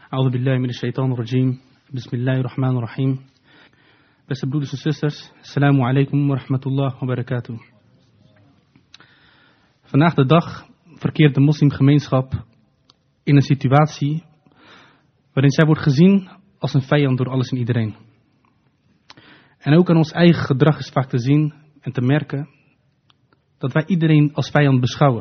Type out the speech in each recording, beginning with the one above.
A'udhu billahi minash shaitanir rajim. Bismillahirrahmanirrahim. Beste broeders en zusters, assalamu alaikum wa rahmatullah wa barakatuh. Vandaag de dag verkeert de moslimgemeenschap in een situatie waarin zij wordt gezien als een vijand door alles en iedereen. En ook aan ons eigen gedrag is vaak te zien en te merken dat wij iedereen als vijand beschouwen.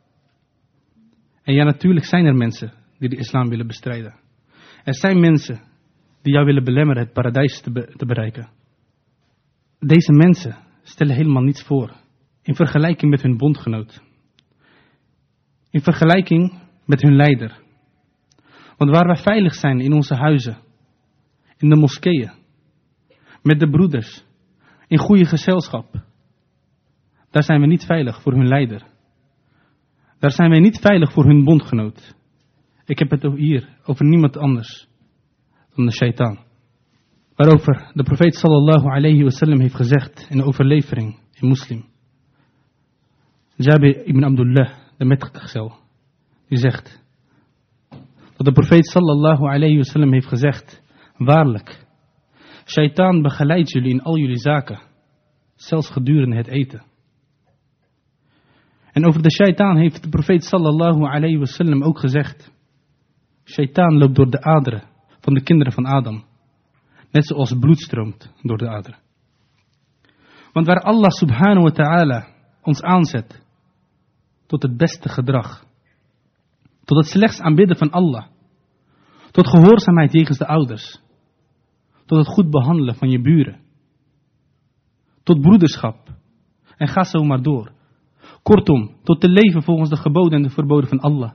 En ja, natuurlijk zijn er mensen die de islam willen bestrijden. Er zijn mensen die jou willen belemmeren het paradijs te bereiken. Deze mensen stellen helemaal niets voor in vergelijking met hun bondgenoot. In vergelijking met hun leider. Want waar wij veilig zijn in onze huizen, in de moskeeën, met de broeders, in goede gezelschap, daar zijn we niet veilig voor hun leider. Daar zijn wij niet veilig voor hun bondgenoot. Ik heb het hier over niemand anders dan de shaitaan. Waarover de profeet sallallahu alayhi wa sallam heeft gezegd in de overlevering in Muslim. Jabir ibn Abdullah, de metgezel, die zegt dat de profeet sallallahu alayhi wa sallam heeft gezegd: waarlijk, shaitaan begeleidt jullie in al jullie zaken, zelfs gedurende het eten. En over de shaitaan heeft de profeet sallallahu alayhi wa sallam ook gezegd: shaitaan loopt door de aderen van de kinderen van Adam, net zoals bloed stroomt door de aderen. Want waar Allah subhanahu wa ta'ala ons aanzet tot het beste gedrag, tot het slechts aanbidden van Allah, tot gehoorzaamheid jegens de ouders, tot het goed behandelen van je buren, tot broederschap, en ga zo maar door. Kortom, tot te leven volgens de geboden en de verboden van Allah.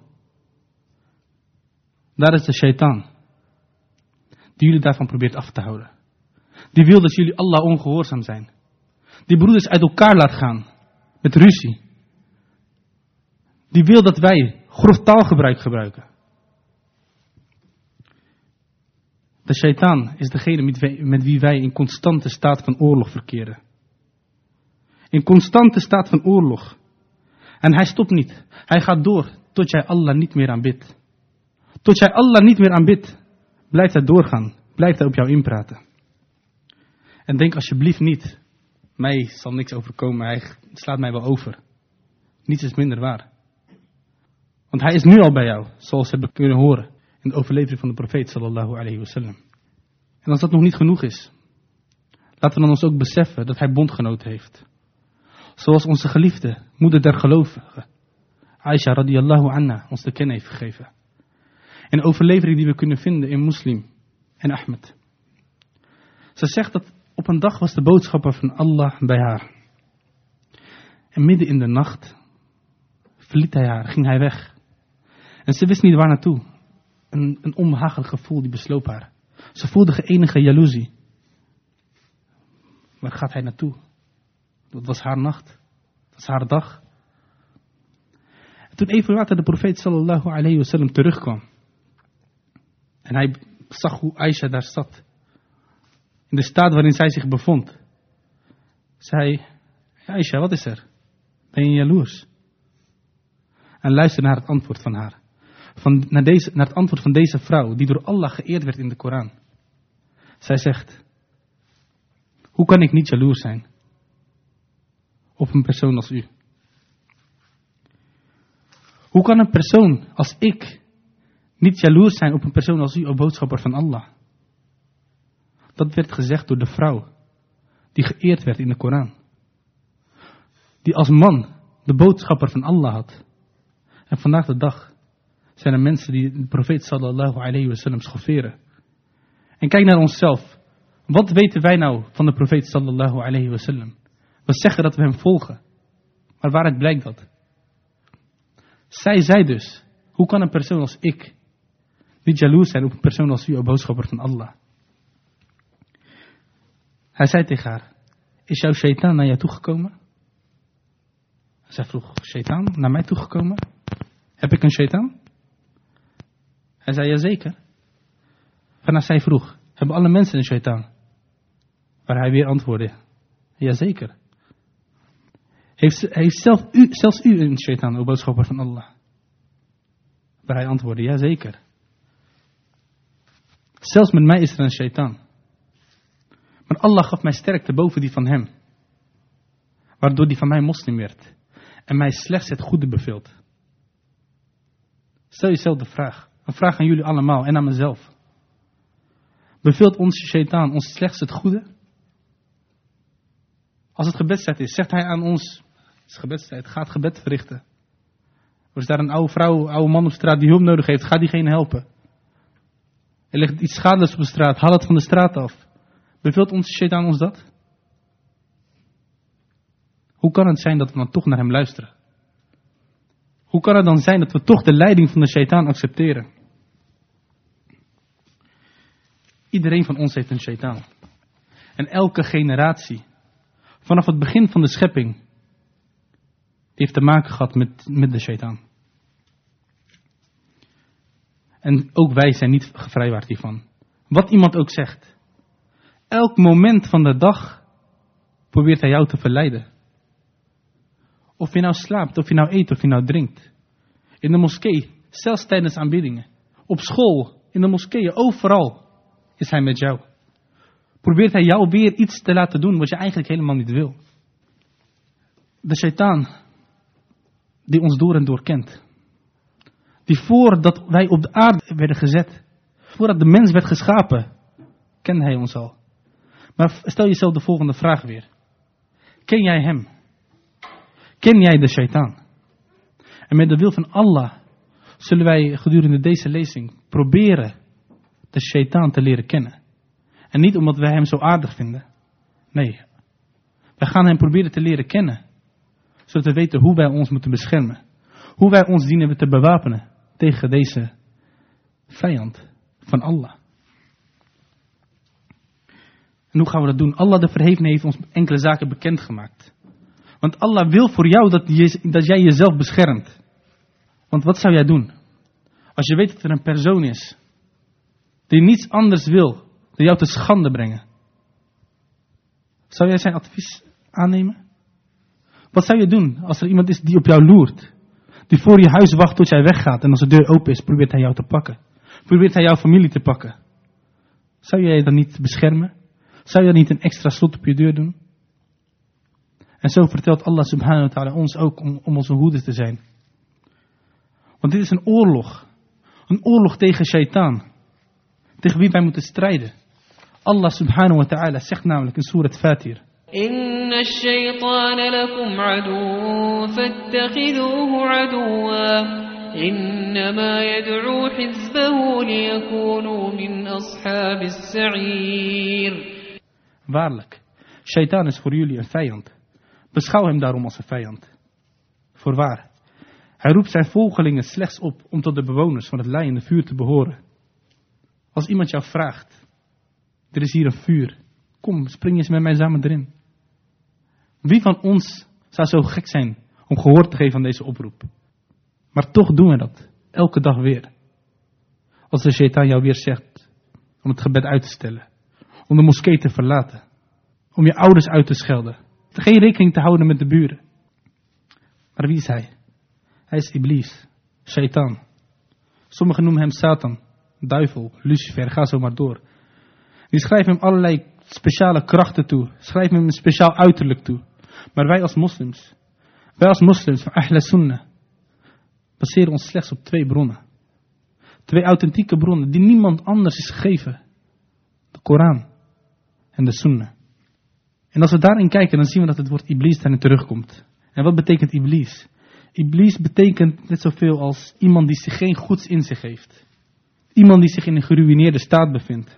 Daar is de shaitaan, die jullie daarvan probeert af te houden. Die wil dat jullie Allah ongehoorzaam zijn. Die broeders uit elkaar laat gaan, met ruzie. Die wil dat wij grof taalgebruik gebruiken. De shaitaan is degene met wie wij in constante staat van oorlog verkeren. In constante staat van oorlog. En hij stopt niet. Hij gaat door tot jij Allah niet meer aanbidt. Tot jij Allah niet meer aanbidt, blijft hij doorgaan. Blijft hij op jou inpraten. En denk alsjeblieft niet, mij zal niks overkomen. Hij slaat mij wel over. Niets is minder waar. Want hij is nu al bij jou, zoals we hebben kunnen horen in de overlevering van de profeet sallallahu alayhi wa sallam. En als dat nog niet genoeg is, laten we dan ons ook beseffen dat hij bondgenoten heeft. Zoals onze geliefde moeder der gelovigen, Aisha radiyallahu anha, ons te kennen heeft gegeven. En de overlevering die we kunnen vinden in Muslim en Ahmed. Ze zegt dat op een dag was de boodschapper van Allah bij haar. En midden in de nacht verliet hij haar, ging hij weg. En ze wist niet waar naartoe. Een onbehagelijk gevoel die besloop haar. Ze voelde enige jaloezie. Waar gaat hij naartoe? Dat was haar nacht. Dat was haar dag. En toen even later de profeet sallallahu alayhi wa sallam terugkwam. En hij zag hoe Aisha daar zat. In de staat waarin zij zich bevond. Zei: Aisha, wat is er? Ben je jaloers? En luister naar het antwoord van haar. Naar het antwoord van deze vrouw, die door Allah geëerd werd in de Koran. Zij zegt: hoe kan ik niet jaloers zijn op een persoon als u? Hoe kan een persoon als ik niet jaloers zijn op een persoon als u, o boodschapper van Allah? Dat werd gezegd door de vrouw die geëerd werd in de Koran. Die als man de boodschapper van Allah had. En vandaag de dag zijn er mensen die de profeet sallallahu alayhi wa sallam schofferen. En kijk naar onszelf. Wat weten wij nou van de profeet sallallahu alayhi wa sallam? We zeggen dat we hem volgen. Maar waaruit blijkt dat? Zij zei dus: hoe kan een persoon als ik niet jaloers zijn op een persoon als u, o boodschapper van Allah? Hij zei tegen haar: is jouw shaitaan naar jou toegekomen? Zij vroeg: shaitaan naar mij toegekomen? Heb ik een shaitaan? Hij zei: jazeker. Waarna zij vroeg: hebben alle mensen een shaitaan? Waar hij weer antwoordde: jazeker. Heeft zelfs u een shaitaan, o boodschapper van Allah? Waar hij antwoordde: jazeker. Zelfs met mij is er een shaitaan. Maar Allah gaf mij sterkte boven die van hem. Waardoor die van mij moslim werd. En mij slechts het goede beveelt. Stel jezelf de vraag. Een vraag aan jullie allemaal en aan mezelf. Beveelt onze shaitaan ons slechts het goede? Als het gebedstijd is, zegt hij aan ons, het is gebedstijd, ga het gebed verrichten. Of is daar een oude vrouw, oude man op straat die hulp nodig heeft, ga diegene helpen. Er ligt iets schadelijks op de straat, haal het van de straat af. Beveelt onze shaitaan ons dat? Hoe kan het zijn dat we dan toch naar hem luisteren? Hoe kan het dan zijn dat we toch de leiding van de shaitaan accepteren? Iedereen van ons heeft een shaitaan. En elke generatie, vanaf het begin van de schepping, heeft te maken gehad met de shaitaan. En ook wij zijn niet gevrijwaard hiervan. Wat iemand ook zegt. Elk moment van de dag probeert hij jou te verleiden. Of je nou slaapt, of je nou eet, of je nou drinkt. In de moskee, zelfs tijdens aanbiddingen. Op school, in de moskeeën, overal is hij met jou. Probeert hij jou weer iets te laten doen wat je eigenlijk helemaal niet wil. De shaitaan, die ons door en door kent. Die voordat wij op de aarde werden gezet, voordat de mens werd geschapen, kende hij ons al. Maar stel jezelf de volgende vraag weer. Ken jij hem? Ken jij de shaitaan? En met de wil van Allah zullen wij gedurende deze lezing proberen de shaitaan te leren kennen. En niet omdat wij hem zo aardig vinden. Nee, wij gaan hem proberen te leren kennen. Zodat we weten hoe wij ons moeten beschermen. Hoe wij ons dienen te bewapenen tegen deze vijand van Allah. En hoe gaan we dat doen? Allah de Verhevene heeft ons enkele zaken bekendgemaakt. Want Allah wil voor jou dat jij jezelf beschermt. Want wat zou jij doen? Als je weet dat er een persoon is die niets anders wil dan jou te schande brengen. Zou jij zijn advies aannemen? Wat zou je doen als er iemand is die op jou loert? Die voor je huis wacht tot jij weggaat en als de deur open is, probeert hij jou te pakken. Probeert hij jouw familie te pakken. Zou jij je dan niet beschermen? Zou je dan niet een extra slot op je deur doen? En zo vertelt Allah subhanahu wa ta'ala ons ook om onze hoede te zijn. Want dit is een oorlog. Een oorlog tegen shaitaan. Tegen wie wij moeten strijden. Allah subhanahu wa ta'ala zegt namelijk in Surah Fatir. إن الشيطان لكم عدو فاتخذوه عدوا إنما يدعو حزبه ليكونوا من أصحاب السعير. Waarlijk, shaitaan is voor jullie een vijand. Beschouw hem daarom als een vijand. Voorwaar, hij roept zijn volgelingen slechts op om tot de bewoners van het leidende vuur te behoren. Als iemand jou vraagt, er is hier een vuur, kom, spring eens met mij samen erin. Wie van ons zou zo gek zijn om gehoor te geven aan deze oproep? Maar toch doen we dat, elke dag weer. Als de shaitaan jou weer zegt om het gebed uit te stellen, om de moskee te verlaten, om je ouders uit te schelden, geen rekening te houden met de buren. Maar wie is hij? Hij is Iblis, shaitaan. Sommigen noemen hem Satan, duivel, Lucifer, ga zo maar door. Die schrijven hem allerlei speciale krachten toe, schrijven hem een speciaal uiterlijk toe. Maar wij als moslims van Ahl Sunnah, baseren ons slechts op 2 bronnen. 2 authentieke bronnen die niemand anders is gegeven. De Koran en de Sunnah. En als we daarin kijken, dan zien we dat het woord Iblis daarin terugkomt. En wat betekent Iblis? Iblis betekent net zoveel als iemand die zich geen goeds in zich heeft. Iemand die zich in een geruïneerde staat bevindt.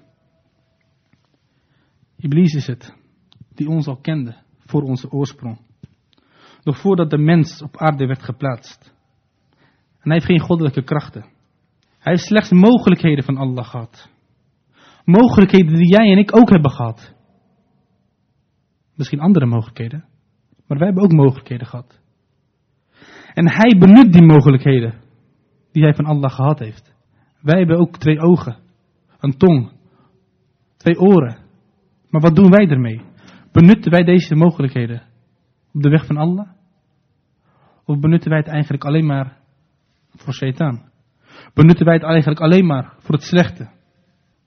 Iblis is het, die ons al kende voor onze oorsprong. Nog voordat de mens op aarde werd geplaatst. En hij heeft geen goddelijke krachten. Hij heeft slechts mogelijkheden van Allah gehad. Mogelijkheden die jij en ik ook hebben gehad. Misschien andere mogelijkheden. Maar wij hebben ook mogelijkheden gehad. En hij benut die mogelijkheden die hij van Allah gehad heeft. Wij hebben ook 2 ogen, een tong, 2 oren. Maar wat doen wij ermee? Benutten wij deze mogelijkheden op de weg van Allah? Of benutten wij het eigenlijk alleen maar voor shaitaan? Benutten wij het eigenlijk alleen maar voor het slechte?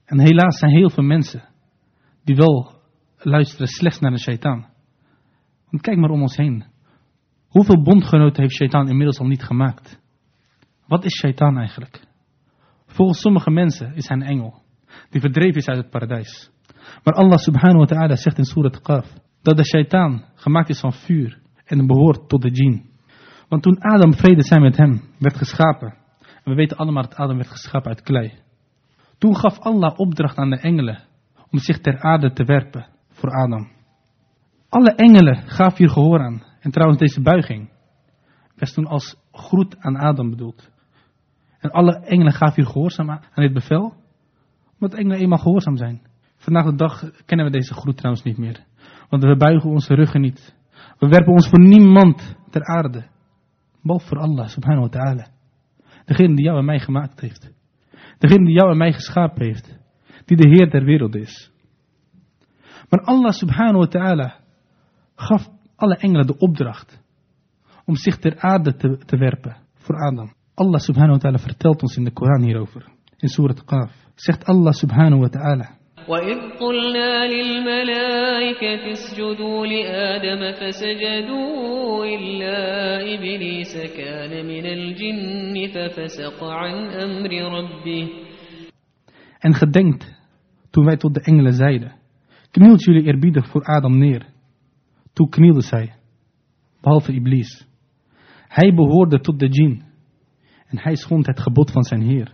En helaas zijn heel veel mensen die wel luisteren slechts naar de shaitaan. Want kijk maar om ons heen. Hoeveel bondgenoten heeft shaitaan inmiddels al niet gemaakt? Wat is shaitaan eigenlijk? Volgens sommige mensen is hij een engel die verdreven is uit het paradijs. Maar Allah subhanahu wa ta'ala zegt in Surat Qaf dat de shaitaan gemaakt is van vuur en behoort tot de djinn. Want toen Adam, vrede zij met hem, werd geschapen, en we weten allemaal dat Adam werd geschapen uit klei. Toen gaf Allah opdracht aan de engelen om zich ter aarde te werpen voor Adam. Alle engelen gaven hier gehoor aan. En trouwens deze buiging was toen als groet aan Adam bedoeld. En alle engelen gaven hier gehoorzaam aan dit bevel. Omdat engelen eenmaal gehoorzaam zijn. Vandaag de dag kennen we deze groet trouwens niet meer. Want we buigen onze ruggen niet. We werpen ons voor niemand ter aarde. Behalve voor Allah subhanahu wa ta'ala. Degene die jou en mij gemaakt heeft. Degene die jou en mij geschapen heeft. Die de Heer der wereld is. Maar Allah subhanahu wa ta'ala gaf alle engelen de opdracht om zich ter aarde te werpen voor Adam. Allah subhanahu wa ta'ala vertelt ons in de Koran hierover. In Surat Qaf zegt Allah subhanahu wa ta'ala: وَإِذْ قُلْنَا لِلْمَلَائِكَةِ اسْجُدُوا لِآدَمَ فَسَجَدُوا إِلَّا إِبْلِيسَ كَانَ مِنَ الْجِنِّ فَفَسَقَ عَنْ أَمْرِ رَبِّهِ. En gedenkt toen wij tot de engelen zeiden: knielt jullie eerbiedig voor Adam neer. Toen knielden zij, behalve Iblis. Hij behoorde tot de djinn en hij schond het gebod van zijn Heer.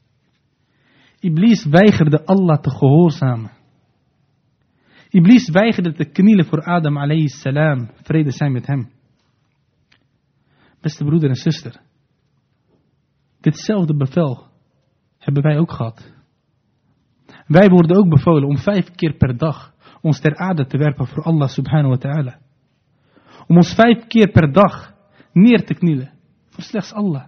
Iblis weigerde Allah te gehoorzamen. Iblis weigerde te knielen voor Adam alayhi salam, vrede zij met hem. Beste broeder en zuster, ditzelfde bevel hebben wij ook gehad. Wij worden ook bevolen om 5 keer per dag ons ter aarde te werpen voor Allah subhanahu wa ta'ala. Om ons 5 keer per dag neer te knielen voor slechts Allah.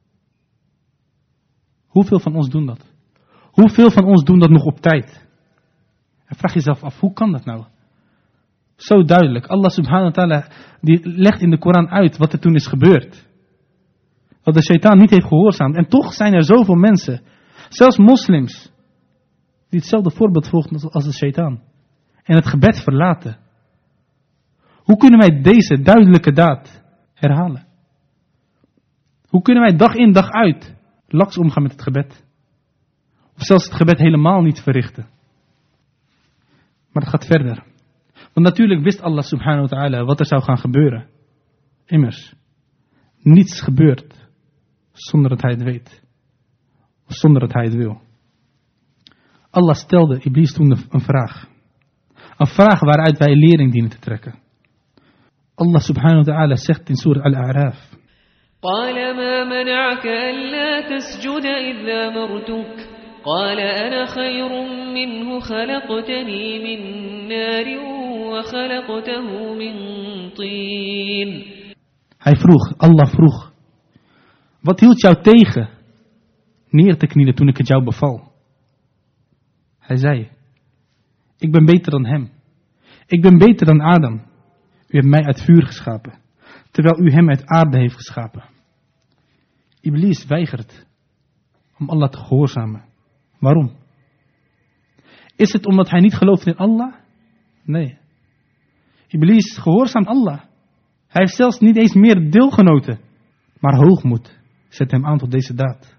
Hoeveel van ons doen dat? Hoeveel van ons doen dat nog op tijd? En vraag jezelf af, hoe kan dat nou? Zo duidelijk. Allah subhanahu wa ta'ala die legt in de Koran uit wat er toen is gebeurd. Dat de shaitaan niet heeft gehoorzaamd. En toch zijn er zoveel mensen, zelfs moslims, die hetzelfde voorbeeld volgen als de shaitaan. En het gebed verlaten. Hoe kunnen wij deze duidelijke daad herhalen? Hoe kunnen wij dag in dag uit laks omgaan met het gebed? Of zelfs het gebed helemaal niet verrichten? Maar het gaat verder. Want natuurlijk wist Allah subhanahu wa ta'ala wat er zou gaan gebeuren. Immers, niets gebeurt zonder dat hij het weet. Of zonder dat hij het wil. Allah stelde Iblis toen een vraag. Een vraag waaruit wij lering dienen te trekken. Allah subhanahu wa ta'ala zegt in Surah Al-A'raf: قال ما منعك ألا تسجد إذ أمرتك قال أنا خير منه خلقتني من نار وخلقته من طين. Allah vroeg, wat hield jou tegen neer te knielen toen ik het jou beval? Hij zei, ik ben beter dan hem. Ik ben beter dan Adam. U hebt mij uit vuur geschapen, terwijl u hem uit aarde heeft geschapen. Iblis weigert om Allah te gehoorzamen. Waarom? Is het omdat hij niet gelooft in Allah? Nee. Iblis gehoorzaamt Allah. Hij heeft zelfs niet eens meer deelgenoten. Maar hoogmoed zet hem aan tot deze daad.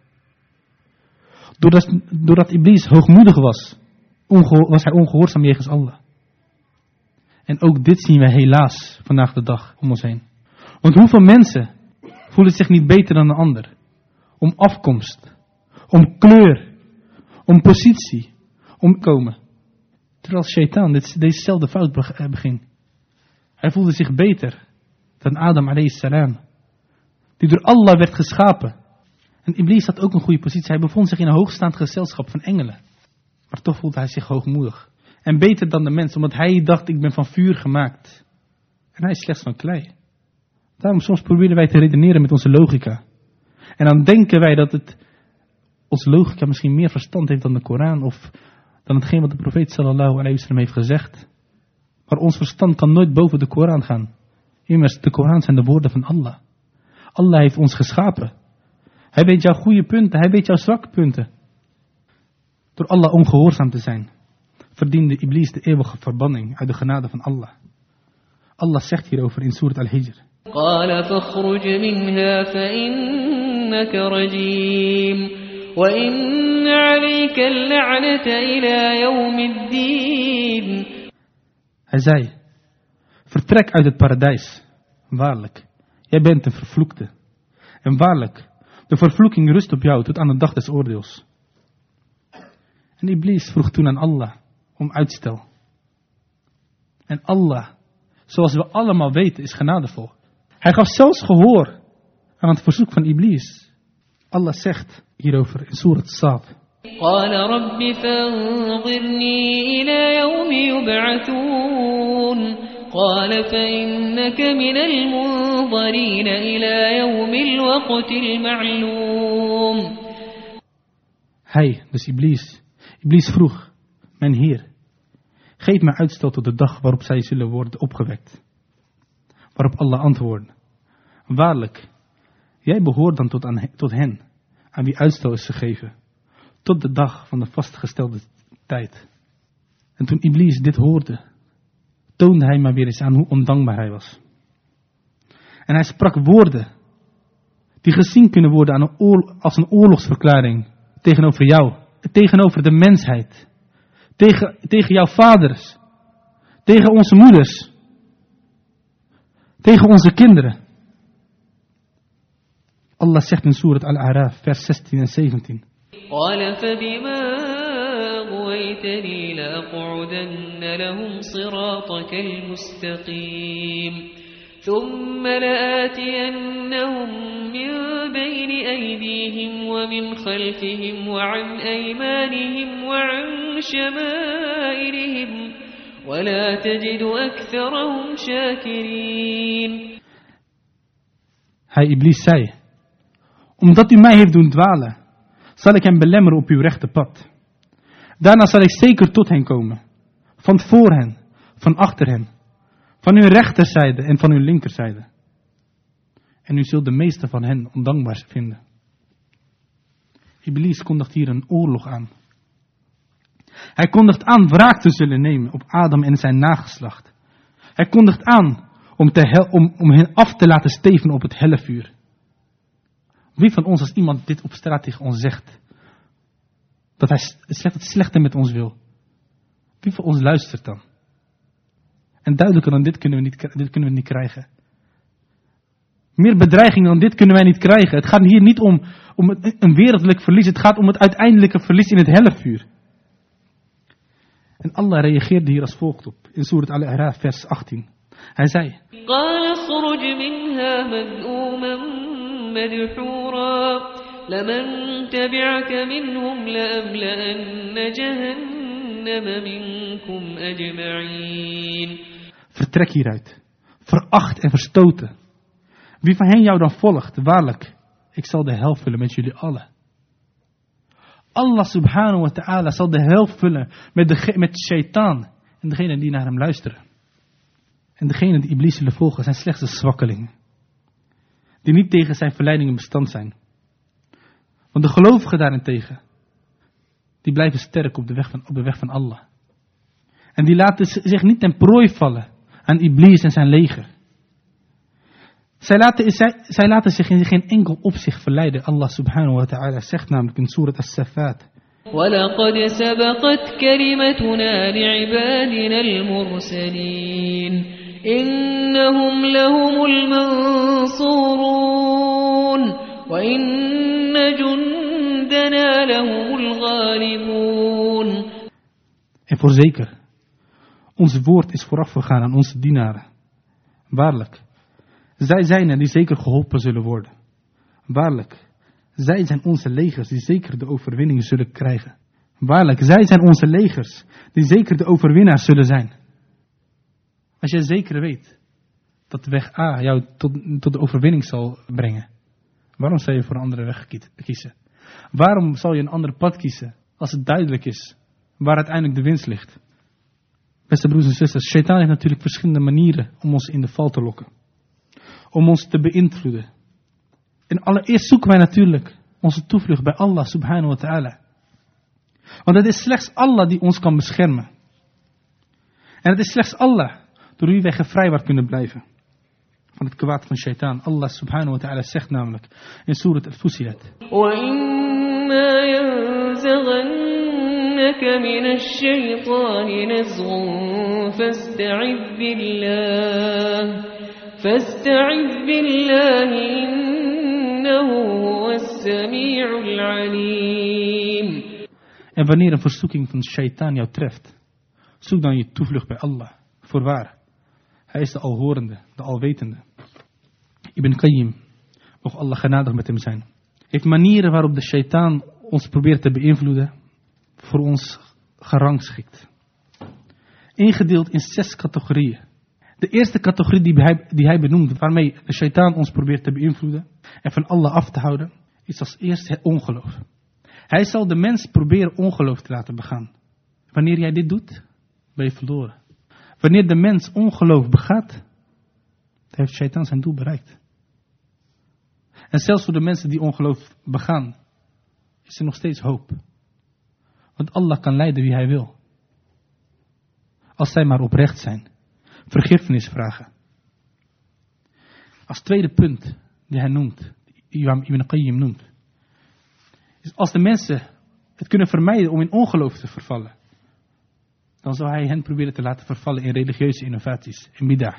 Doordat Iblis hoogmoedig was, was hij ongehoorzaam jegens Allah. En ook dit zien we helaas vandaag de dag om ons heen. Want hoeveel mensen voelen zich niet beter dan een ander? Om afkomst, om kleur, om positie, om komen. Terwijl Shaitaan dezezelfde fout beging. Hij voelde zich beter dan Adam alayhi salam, die door Allah werd geschapen. En Iblis had ook een goede positie. Hij bevond zich in een hoogstaand gezelschap van engelen. Maar toch voelde hij zich hoogmoedig. En beter dan de mens, omdat hij dacht, ik ben van vuur gemaakt. En hij is slechts van klei. Daarom soms proberen wij te redeneren met onze logica. En dan denken wij dat onze logica misschien meer verstand heeft dan de Koran. Of dan hetgeen wat de profeet sallallahu alayhi wa sallam heeft gezegd. Maar ons verstand kan nooit boven de Koran gaan. Immers, de Koran zijn de woorden van Allah. Allah heeft ons geschapen. Hij weet jouw goede punten, hij weet jouw zwakke punten. Door Allah ongehoorzaam te zijn, verdiende Iblis de eeuwige verbanning uit de genade van Allah. Allah zegt hierover in Surat Al-Hijr. قال فاخرج منها فإنك رجيم وإن عليك اللعنة إلى يوم الدين. Hij zei, vertrek uit het paradijs. Waarlijk, jij bent een vervloekte. En waarlijk, de vervloeking rust op jou tot aan de dag des oordeels. En Iblis vroeg toen aan Allah om uitstel. En Allah, zoals we allemaal weten, is genadevol. Hij gaf zelfs gehoor aan het verzoek van Iblis. Allah zegt hierover in Surat Saad. قال رب فانظرني إلى يوم يبعثون قال فإنك من المنظرين إلى يوم الوقت المعلوم. Hij, dus Iblis vroeg, mijn Heer, geef mij uitstel tot de dag waarop zij zullen worden opgewekt. Waarop Allah antwoordde, waarlijk, jij behoort dan tot hen, aan wie uitstel is gegeven, tot de dag van de vastgestelde tijd. En toen Iblis dit hoorde, toonde hij maar weer eens aan hoe ondankbaar hij was. En hij sprak woorden, die gezien kunnen worden als een oorlogsverklaring tegenover jou, tegenover de mensheid, tegen jouw vaders, tegen onze moeders, tegen onze kinderen. Allah zegt in Surat Al-A'raf, vers 16 en 17. قال فبما أغويتني لأقعدن لهم صراطك المستقيم ثم لآتينهم من بين أيديهم ومن خلفهم وعن أيمانهم وعن شمائلهم ولا تجد أكثرهم شاكرين. Hij, Iblis, zei, omdat u mij heeft doen dwalen, zal ik hem belemmeren op uw rechte pad. Daarna zal ik zeker tot hen komen, van voor hen, van achter hen, van uw rechterzijde en van uw linkerzijde. En u zult de meeste van hen ondankbaar vinden. Iblis kondigt hier een oorlog aan. Hij kondigt aan wraak te zullen nemen op Adam en zijn nageslacht. Hij kondigt aan om hen af te laten steven op het hellevuur. Wie van ons, als iemand dit op straat tegen ons zegt, dat hij het slechte met ons wil, wie van ons luistert dan? En duidelijker dan dit kunnen we niet krijgen. Meer bedreiging dan dit kunnen wij niet krijgen. Het gaat hier niet om een wereldlijk verlies, het gaat om het uiteindelijke verlies in het hellevuur. En Allah reageerde hier als volgt op, in Surat Al-A'raf, vers 18. Hij zei, قال اخرج منها مذءوما مدحورا لمن تبعك منهم لأملأن جهنم منكم أجمعين. Vertrek hieruit, veracht en verstoten. Wie van hen jou dan volgt, waarlijk, ik zal de hel vullen met jullie allen. Allah subhanahu wa ta'ala zal de hel vullen met shaitaan en degenen die naar hem luisteren. En degenen die Iblis zullen volgen zijn slechts de zwakkelingen, die niet tegen zijn verleidingen bestand zijn. Want de gelovigen daarentegen, die blijven sterk op de weg van Allah. En die laten zich niet ten prooi vallen aan Iblis en zijn leger. Zij laten zich in geen enkel opzicht verleiden. Allah subhanahu wa ta'ala zegt namelijk in Surat As-Safat. وَلَقَدْ سَبَقَتْ كَلِمَتُنَا لِعِبَادِنَا الْمُرْسَلِينَ إِنَّهُمْ لَهُمُ الْمَنْصُورُونَ وَإِنَّ جُنْدَنَا لَهُمُ الْغَالِبُونَ. En voorzeker, ons woord is vooraf gegaan aan onze dienaren. Waarlijk, zij zijn er die zeker geholpen zullen worden. Waarlijk, zij zijn onze legers die zeker de overwinning zullen krijgen. Waarlijk, zij zijn onze legers die zeker de overwinnaars zullen zijn. Als jij zeker weet dat de weg A jou tot de overwinning zal brengen, waarom zou je voor een andere weg kiezen? Waarom zal je een ander pad kiezen als het duidelijk is waar uiteindelijk de winst ligt? Beste broers en zusters, Shaitaan heeft natuurlijk verschillende manieren om ons in de val te lokken. Om ons te beïnvloeden. En allereerst zoeken wij natuurlijk onze toevlucht bij Allah subhanahu wa ta'ala. Want het is slechts Allah die ons kan beschermen. En het is slechts Allah door wie wij gevrijwaard kunnen blijven van het kwaad van shaitaan. Allah subhanahu wa ta'ala zegt namelijk in Surat al-Fussilat: وَإِمَّا يَنزَغَنَّكَ مِنَ الشَّيْطَانِ نَزْغٌ فَاسْتَعِذْ بِاللَّهِ إِنَّهُ هُوَ السَّمِيعُ الْعَلِيمُ. En wanneer een verzoeking van shaitaan jou treft, zoek dan je toevlucht bij Allah. Voorwaar, hij is de alhorende, de alwetende. Ibn Qayyim, mocht Allah genadig met hem zijn, heeft manieren waarop de shaitaan ons probeert te beïnvloeden, voor ons gerangschikt. Ingedeeld in 6 categorieën. De eerste categorie die hij benoemt, waarmee de shaitaan ons probeert te beïnvloeden en van Allah af te houden, is als eerste het ongeloof. Hij zal de mens proberen ongeloof te laten begaan. Wanneer jij dit doet, ben je verloren. Wanneer de mens ongeloof begaat, dan heeft shaitaan zijn doel bereikt. En zelfs voor de mensen die ongeloof begaan, is er nog steeds hoop. Want Allah kan leiden wie hij wil. Als zij maar oprecht zijn. Vergiffenis vragen. Als tweede punt die hij noemt, die Ibn Qayyim noemt, is als de mensen het kunnen vermijden om in ongeloof te vervallen, dan zal hij hen proberen te laten vervallen in religieuze innovaties, in bid'ah.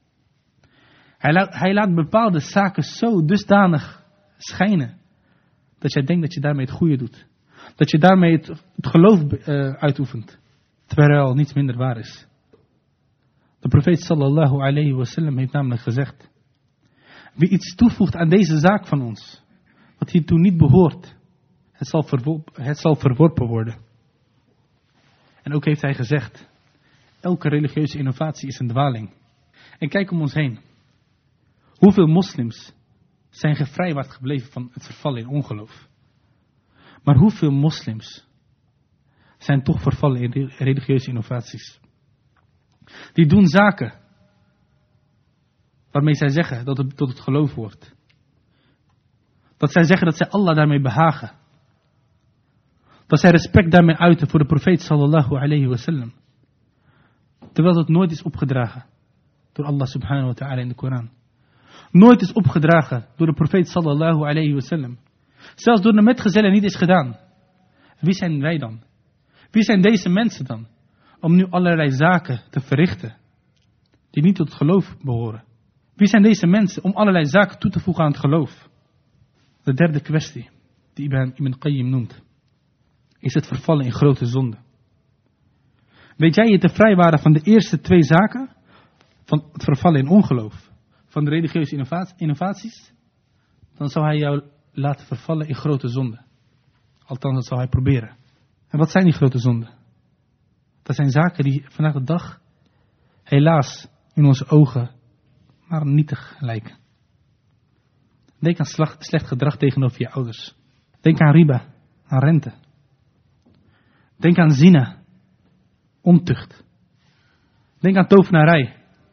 Hij laat bepaalde zaken zo dusdanig schijnen, dat jij denkt dat je daarmee het goede doet. Dat je daarmee het geloof uitoefent, terwijl niets minder waar is. De profeet sallallahu alayhi wa sallam heeft namelijk gezegd: wie iets toevoegt aan deze zaak van ons, wat hiertoe niet behoort, het zal verworpen worden. En ook heeft hij gezegd: elke religieuze innovatie is een dwaling. En kijk om ons heen. Hoeveel moslims zijn gevrijwaard gebleven van het vervallen in ongeloof? Maar hoeveel moslims zijn toch vervallen in religieuze innovaties? Die doen zaken waarmee zij zeggen dat het tot het geloof wordt. Dat zij zeggen dat zij Allah daarmee behagen. Dat zij respect daarmee uiten voor de profeet sallallahu alayhi wa sallam. Terwijl dat nooit is opgedragen door Allah subhanahu wa ta'ala in de Koran. Nooit is opgedragen door de profeet sallallahu alayhi wa sallam. Zelfs door de metgezellen niet is gedaan. Wie zijn wij dan? Wie zijn deze mensen dan? Om nu allerlei zaken te verrichten die niet tot het geloof behoren. Wie zijn deze mensen om allerlei zaken toe te voegen aan het geloof? De derde kwestie die Ibn Qayyim noemt, is het vervallen in grote zonde. Weet jij je te vrijwaren van de eerste 2 zaken? Van het vervallen in ongeloof, van de religieuze innovaties? Dan zal hij jou laten vervallen in grote zonde. Althans, dat zal hij proberen. En wat zijn die grote zonden? Dat zijn zaken die vandaag de dag helaas in onze ogen maar nietig lijken. Denk aan slecht gedrag tegenover je ouders. Denk aan riba, aan rente. Denk aan zina, ontucht. Denk aan tovenarij.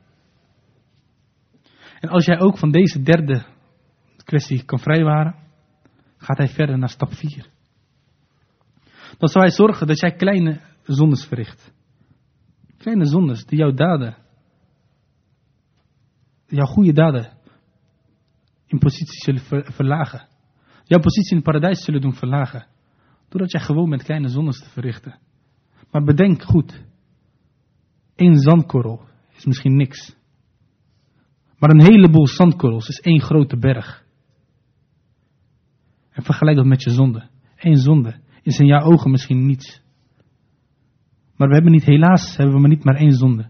En als jij ook van deze derde kwestie kan vrijwaren, gaat hij verder naar stap 4. Dan zal hij zorgen dat jij kleine zondes verricht. Kleine zondes die jouw daden, jouw goede daden in positie zullen verlagen. Jouw positie in het paradijs zullen doen verlagen. Doordat jij gewoon met kleine zondes te verrichten. Maar bedenk goed. 1 zandkorrel is misschien niks. Maar een heleboel zandkorrels is 1 grote berg. En vergelijk dat met je zonde. 1 zonde is in jouw ogen misschien niets. Maar helaas hebben we niet maar 1 zonde.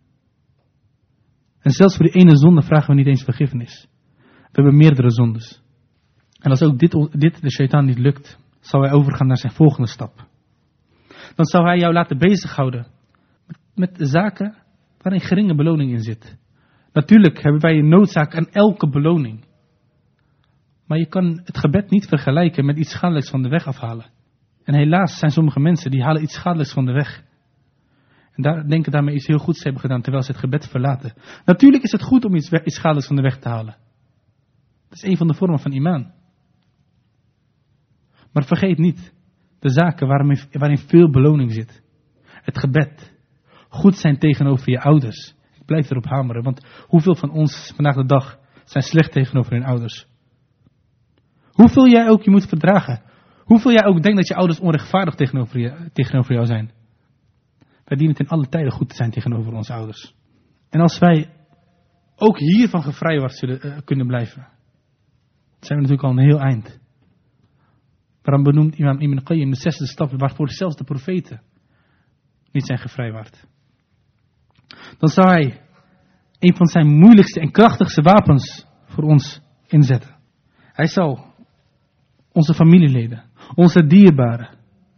En zelfs voor die ene zonde vragen we niet eens vergiffenis. We hebben meerdere zondes. En als ook dit de shaitaan niet lukt, zal hij overgaan naar zijn volgende stap. Dan zal hij jou laten bezighouden met zaken waarin geringe beloning in zit. Natuurlijk hebben wij een noodzaak aan elke beloning. Maar je kan het gebed niet vergelijken met iets schadelijks van de weg afhalen. En helaas zijn sommige mensen die halen iets schadelijks van de weg. En denken daarmee iets heel goeds hebben gedaan terwijl ze het gebed verlaten. Natuurlijk is het goed om iets schadelijks van de weg te halen. Dat is een van de vormen van imaan. Maar vergeet niet De zaken waarin veel beloning zit. Het gebed. Goed zijn tegenover je ouders. Ik blijf erop hameren, want hoeveel van ons vandaag de dag zijn slecht tegenover hun ouders? Hoeveel jij ook je moet verdragen. Hoeveel jij ook denkt dat je ouders onrechtvaardig tegenover jou zijn. Wij dienen het in alle tijden goed te zijn tegenover onze ouders. En als wij ook hiervan gevrijwaard zullen kunnen blijven, zijn we natuurlijk al een heel eind. Waarom benoemt Imam Ibn Qayyim de 6e stap waarvoor zelfs de profeten niet zijn gevrijwaard? Dan zou hij een van zijn moeilijkste en krachtigste wapens voor ons inzetten. Hij zal onze familieleden, onze dierbaren,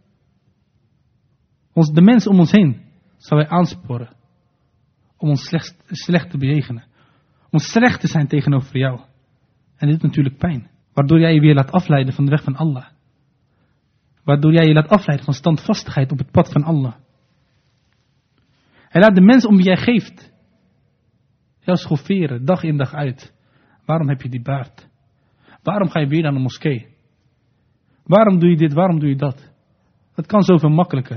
de mensen om ons heen, zal hij aansporen om ons slecht te bejegenen. Om slecht te zijn tegenover jou. En dit doet natuurlijk pijn. Waardoor jij je weer laat afleiden van de weg van Allah. Waardoor jij je laat afleiden van standvastigheid op het pad van Allah. Hij laat de mensen om wie jij geeft jou schofferen, dag in dag uit. Waarom heb je die baard? Waarom ga je weer naar de moskee? Waarom doe je dit, waarom doe je dat? Het kan zoveel makkelijker.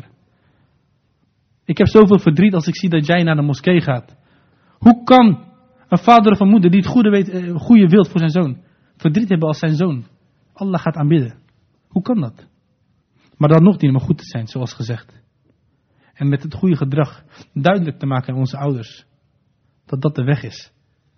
Ik heb zoveel verdriet als ik zie dat jij naar de moskee gaat. Hoe kan een vader of een moeder die het goede wil voor zijn zoon verdriet hebben als zijn zoon Allah gaat aanbidden? Hoe kan dat? Maar dan nog dienen we goed te zijn, zoals gezegd. En met het goede gedrag duidelijk te maken aan onze ouders. Dat dat de weg is.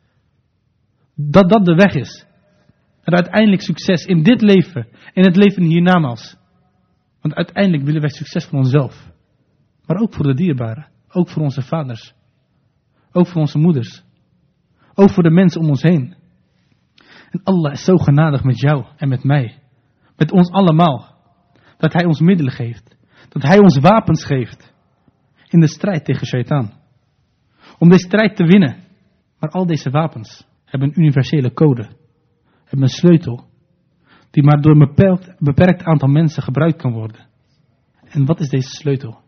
Dat dat de weg is. En uiteindelijk succes in dit leven. En het leven hiernamaals. Want uiteindelijk willen wij succes voor onszelf. Maar ook voor de dierbaren. Ook voor onze vaders. Ook voor onze moeders. Ook voor de mensen om ons heen. En Allah is zo genadig met jou en met mij. Met ons allemaal. Dat hij ons middelen geeft. Dat hij ons wapens geeft. In de strijd tegen shaitaan. Om deze strijd te winnen. Maar al deze wapens hebben een universele code. Hebben een sleutel. Die maar door een beperkt aantal mensen gebruikt kan worden. En wat is deze sleutel?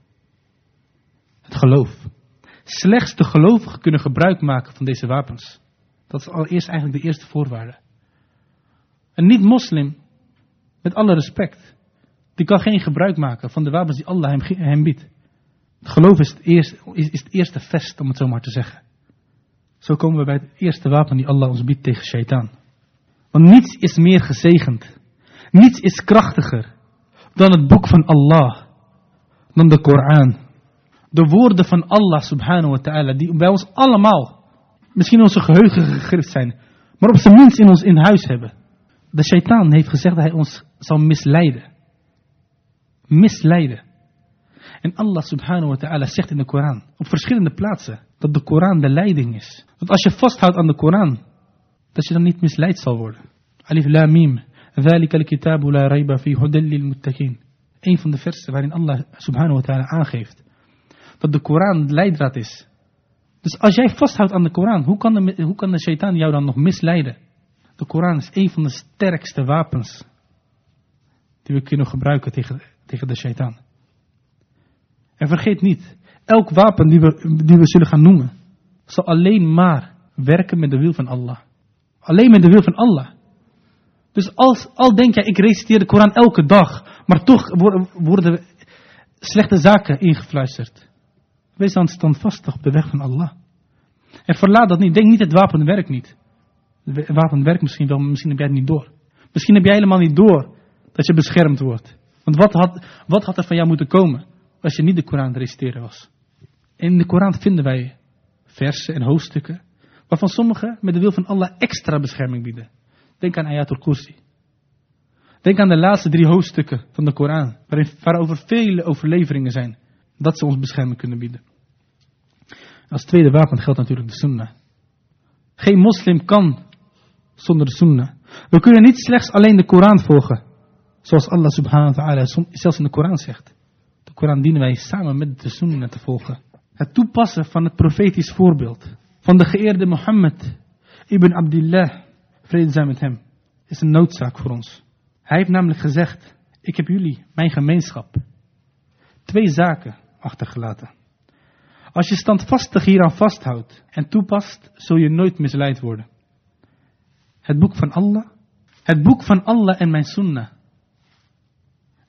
Het geloof. Slechts de gelovigen kunnen gebruik maken van deze wapens. Dat is allereerst eigenlijk de eerste voorwaarde. Een niet-moslim, met alle respect, die kan geen gebruik maken van de wapens die Allah hem biedt. Het geloof is het eerste vest, om het zo maar te zeggen. Zo komen we bij het eerste wapen die Allah ons biedt tegen shaitaan. Want niets is meer gezegend. Niets is krachtiger dan het boek van Allah. Dan de Koran. De woorden van Allah subhanahu wa ta'ala. Die bij ons allemaal. Misschien onze geheugen gegrift zijn. Maar op zijn minst in ons in huis hebben. De shaitaan heeft gezegd dat hij ons zal misleiden. Misleiden. En Allah subhanahu wa ta'ala zegt in de Koran. Op verschillende plaatsen. Dat de Koran de leiding is. Dat als je vasthoudt aan de Koran. Dat je dan niet misleid zal worden. Alif lam mim. Dhalika al-kitabu la rayba fi hudan lil muttaqin. Een van de versen waarin Allah subhanahu wa ta'ala aangeeft. Dat de Koran de leidraad is. Dus als jij vasthoudt aan de Koran. Hoe kan de shaitaan jou dan nog misleiden? De Koran is een van de sterkste wapens. Die we kunnen gebruiken tegen de shaitaan. En vergeet niet. Elk wapen die we zullen gaan noemen. Zal alleen maar werken met de wil van Allah. Alleen met de wil van Allah. Dus al denk jij, ik reciteer de Koran elke dag. Maar toch worden slechte zaken ingefluisterd. Wees dan standvastig op de weg van Allah. En verlaat dat niet. Denk niet, het wapen werkt niet. Het wapen werkt misschien wel, maar misschien heb jij het niet door. Misschien heb jij helemaal niet door dat je beschermd wordt. Want wat had er van jou moeten komen als je niet de Koran te reciteren was? In de Koran vinden wij versen en hoofdstukken waarvan sommige met de wil van Allah extra bescherming bieden. Denk aan Ayatul Kursi. Denk aan de laatste 3 hoofdstukken van de Koran, waarover vele overleveringen zijn, dat ze ons bescherming kunnen bieden. Als tweede wapen geldt natuurlijk de sunnah. Geen moslim kan zonder de sunnah. We kunnen niet slechts alleen de Koran volgen, zoals Allah subhanahu wa ta'ala zelfs in de Koran zegt. De Koran dienen wij samen met de sunnah te volgen. Het toepassen van het profetisch voorbeeld van de geëerde Mohammed ibn Abdillah, vrede zij met hem, is een noodzaak voor ons. Hij heeft namelijk gezegd, ik heb jullie, mijn gemeenschap, 2 zaken achtergelaten. Als je standvastig hieraan vasthoudt en toepast, zul je nooit misleid worden. Het boek van Allah en mijn sunnah.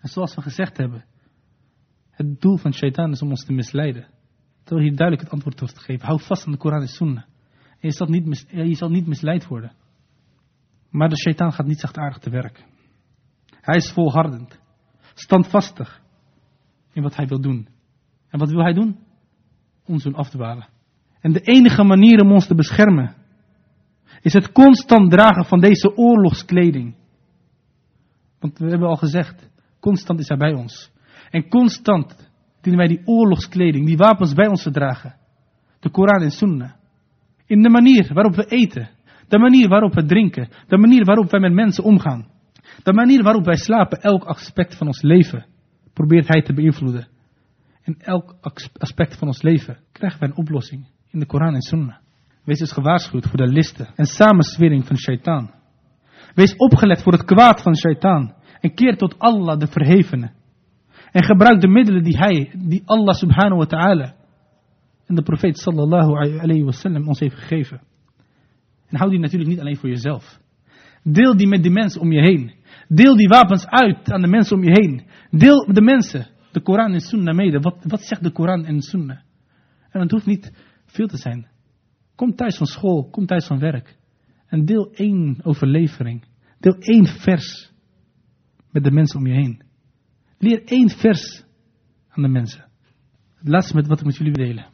En zoals we gezegd hebben, het doel van shaitaan is om ons te misleiden. Terwijl hier duidelijk het antwoord wordt gegeven. Hou vast aan de Koran en Sunnah. En je zal niet misleid worden. Maar de shaitaan gaat niet zachtaardig te werk. Hij is volhardend. Standvastig. In wat hij wil doen. En wat wil hij doen? Ons doen afdwalen. En de enige manier om ons te beschermen is het constant dragen van deze oorlogskleding. Want we hebben al gezegd, constant is hij bij ons. En constant dienen wij die oorlogskleding, die wapens bij ons te dragen. De Koran en Sunnah. In de manier waarop we eten. De manier waarop we drinken. De manier waarop wij met mensen omgaan. De manier waarop wij slapen. Elk aspect van ons leven probeert hij te beïnvloeden. In elk aspect van ons leven krijgen wij een oplossing in de Koran en Sunnah. Wees dus gewaarschuwd voor de listen en samenswering van shaitaan. Wees opgelet voor het kwaad van shaitaan. En keer tot Allah de verhevene. En gebruik de middelen die Allah subhanahu wa ta'ala en de profeet sallallahu alayhi wa sallam ons heeft gegeven. En hou die natuurlijk niet alleen voor jezelf. Deel die met die mensen om je heen. Deel die wapens uit aan de mensen om je heen. Deel de mensen de Koran en Sunnah mede. Wat zegt de Koran en Sunnah? En het hoeft niet veel te zijn. Kom thuis van school, kom thuis van werk. En deel 1 overlevering. Deel 1 vers met de mensen om je heen. Leer 1 vers aan de mensen. Het laatste met wat ik met jullie wil delen.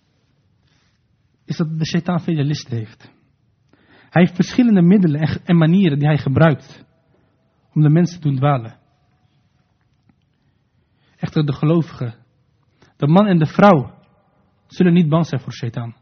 Is dat de shaitaan vele listen heeft. Hij heeft verschillende middelen en manieren die hij gebruikt. Om de mensen te doen dwalen. Echter de gelovigen. De man en de vrouw. Zullen niet bang zijn voor shaitaan.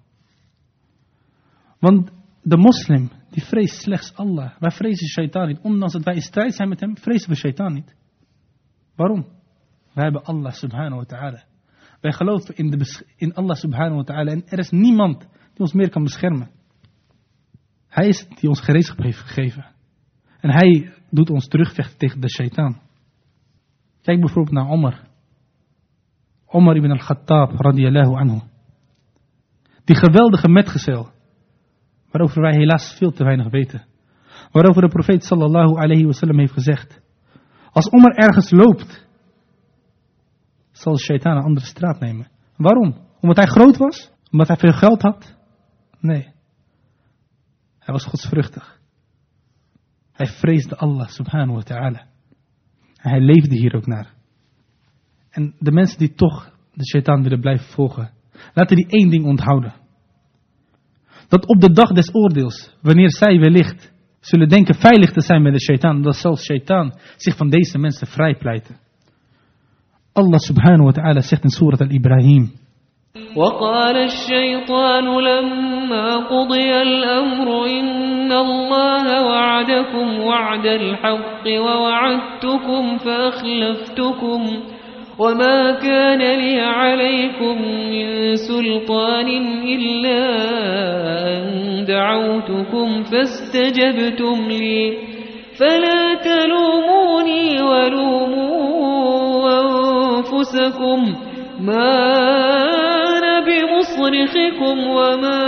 Want de moslim. Die vreest slechts Allah. Wij vrezen shaitaan niet. Ondanks dat wij in strijd zijn met hem. Vrezen we shaitaan niet. Waarom? Wij hebben Allah subhanahu wa ta'ala. Wij geloven in Allah subhanahu wa ta'ala. En er is niemand die ons meer kan beschermen. Hij is het die ons gereedschap heeft gegeven. En hij doet ons terugvechten tegen de shaitaan. Kijk bijvoorbeeld naar Omar. Omar ibn al-Khattab radiyallahu anhu. Die geweldige metgezel. Waarover wij helaas veel te weinig weten. Waarover de profeet sallallahu alayhi wa sallam heeft gezegd. Als Omar ergens loopt, zal de shaitaan een andere straat nemen. Waarom? Omdat hij groot was? Omdat hij veel geld had? Nee. Hij was godsvruchtig. Hij vreesde Allah subhanahu wa ta'ala. En hij leefde hier ook naar. En de mensen die toch de shaitaan willen blijven volgen, laten die 1 ding onthouden. Dat op de dag des oordeels, wanneer zij wellicht zullen denken veilig te zijn met de shaitaan, dat zal shaitaan zich van deze mensen vrijpleiten. Allah subhanahu wa ta'ala zegt in Surat al-Ibrahim. وقال الشيطان لما قضي الأمر إن الله وعدكم وعد الحق ووعدتكم فأخلفتكم وما كان لي عليكم من سلطان إلا أن دعوتكم فاستجبتم لي فلا تلوموني ولوموا أنفسكم ما أنا بمصرخكم وما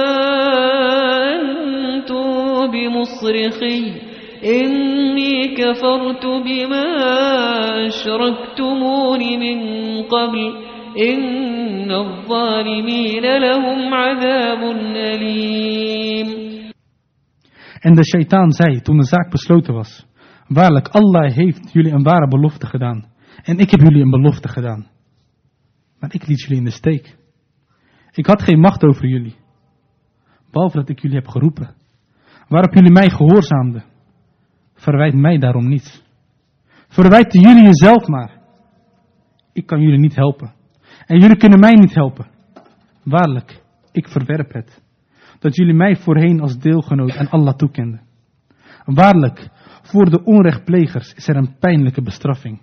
أنتم بمصرخي إني كفرت بما أشركتمون من قبل إن الظالمين لهم عذاب أليم. En de shaitaan zei toen de zaak besloten was: waarlijk, Allah heeft jullie een ware belofte gedaan. En ik heb jullie een belofte gedaan. Maar ik liet jullie in de steek. Ik had geen macht over jullie. Behalve dat ik jullie heb geroepen. Waarop jullie mij gehoorzaamden. Verwijt mij daarom niet. Verwijten jullie jezelf maar. Ik kan jullie niet helpen. En jullie kunnen mij niet helpen. Waarlijk, ik verwerp het. Dat jullie mij voorheen als deelgenoot aan Allah toekenden. Waarlijk, voor de onrechtplegers is er een pijnlijke bestraffing.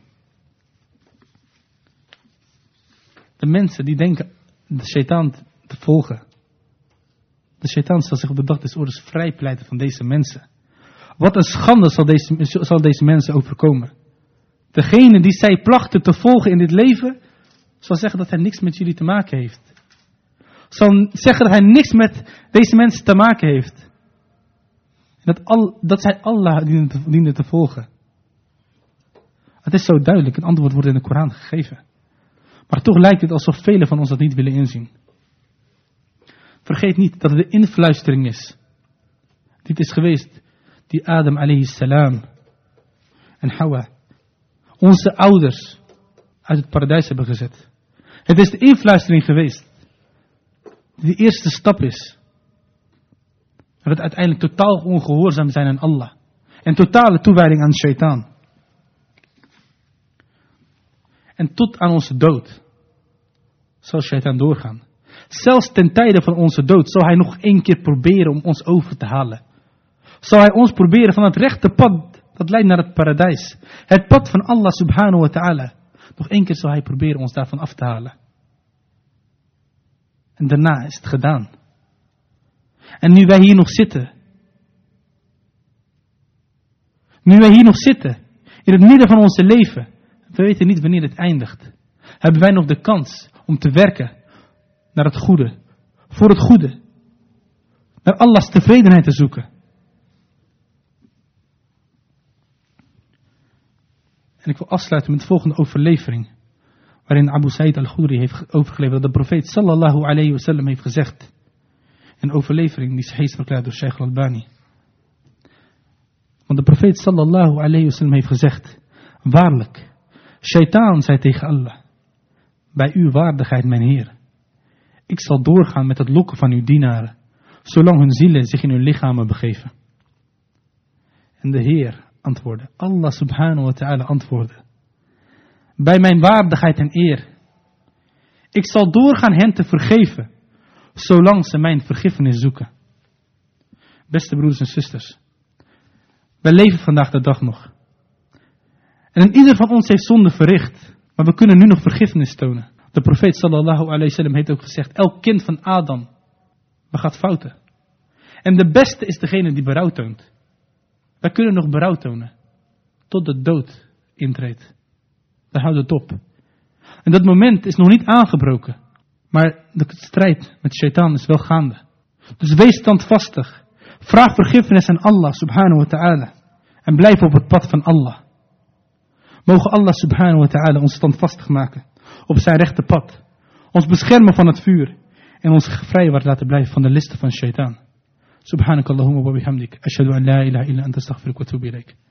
De mensen die denken de shaitaan te volgen. De shaitaan zal zich op de dag des oordeels vrijpleiten van deze mensen. Wat een schande zal deze mensen overkomen. Degene die zij plachten te volgen in dit leven, zal zeggen dat hij niks met jullie te maken heeft. Zal zeggen dat hij niks met deze mensen te maken heeft. En dat zij Allah dienen te volgen. Het is zo duidelijk, het antwoord wordt in de Koran gegeven. Maar toch lijkt het alsof velen van ons dat niet willen inzien. Vergeet niet dat het de influistering is. Dit is geweest die Adam alayhi salam en Hawa, onze ouders, uit het paradijs hebben gezet. Het is de influistering geweest. Die de eerste stap is. Dat het uiteindelijk totaal ongehoorzaam zijn aan Allah. En totale toewijding aan shaitaan. En tot aan onze dood zal shaitaan doorgaan. Zelfs ten tijde van onze dood zal hij nog 1 keer proberen om ons over te halen. Zal hij ons proberen van het rechte pad dat leidt naar het paradijs. Het pad van Allah subhanahu wa ta'ala. Nog 1 keer zal hij proberen ons daarvan af te halen. En daarna is het gedaan. En nu wij hier nog zitten. Nu wij hier nog zitten. In het midden van onze leven. We weten niet wanneer het eindigt. Hebben wij nog de kans om te werken naar het goede. Voor het goede. Naar Allahs tevredenheid te zoeken. En ik wil afsluiten met de volgende overlevering. Waarin Abu Sa'id al-Khudri heeft overgeleverd dat de profeet sallallahu alayhi wa sallam heeft gezegd. Een overlevering die is verklaard door Sheikh al-Albani. Want de profeet sallallahu alayhi wa sallam heeft gezegd. Waarlijk, shaitaan zei tegen Allah. Bij uw waardigheid mijn Heer. Ik zal doorgaan met het lokken van uw dienaren. Zolang hun zielen zich in hun lichamen begeven. En de Heer antwoordde. Allah subhanahu wa ta'ala antwoordde. Bij mijn waardigheid en eer. Ik zal doorgaan hen te vergeven. Zolang ze mijn vergiffenis zoeken. Beste broeders en zusters. Wij leven vandaag de dag nog. En ieder van ons heeft zonde verricht. Maar we kunnen nu nog vergiffenis tonen. De profeet sallallahu alayhi wa sallam heeft ook gezegd. Elk kind van Adam begaat fouten. En de beste is degene die berouw toont. Wij kunnen nog berouw tonen. Tot de dood intreedt. Daar houdt het op. En dat moment is nog niet aangebroken. Maar de strijd met shaitaan is wel gaande. Dus wees standvastig. Vraag vergiffenis aan Allah subhanahu wa ta'ala. En blijf op het pad van Allah. Mogen Allah subhanahu wa ta'ala ons standvastig maken. Op zijn rechte pad. Ons beschermen van het vuur. En ons vrijwaard laten blijven van de listen van shaitaan. Subhanakallahumma wa bihamdik. Ashhadu an la ilaha illa anta astaghfiruka wa atubu ilaik.